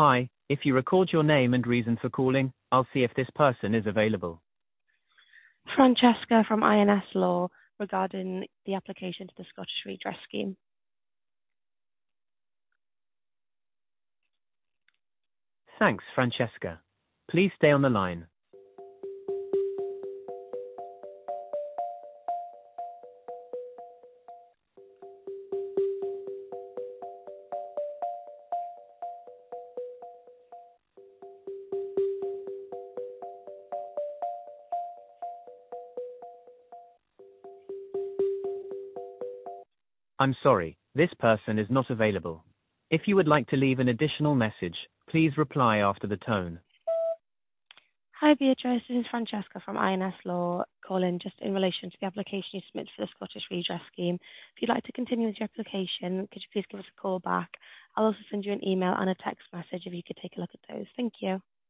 Hi, if you record your name and reason for calling, I'll see if this person is available. Francesca from INS Law regarding the application to the Scottish Redress Scheme. Thanks, Francesca. Please stay on the line. I'm sorry, this person is not available. If you would like to leave an additional message, please reply after the tone. Hi Beatrice, this is Francesca from INS Law calling just in relation to the application you submitted for the Scottish Redress Scheme. If you'd like to continue with your application, could you please give us a call back? I'll also send you an email and a text message if you could take a look at those. Thank you.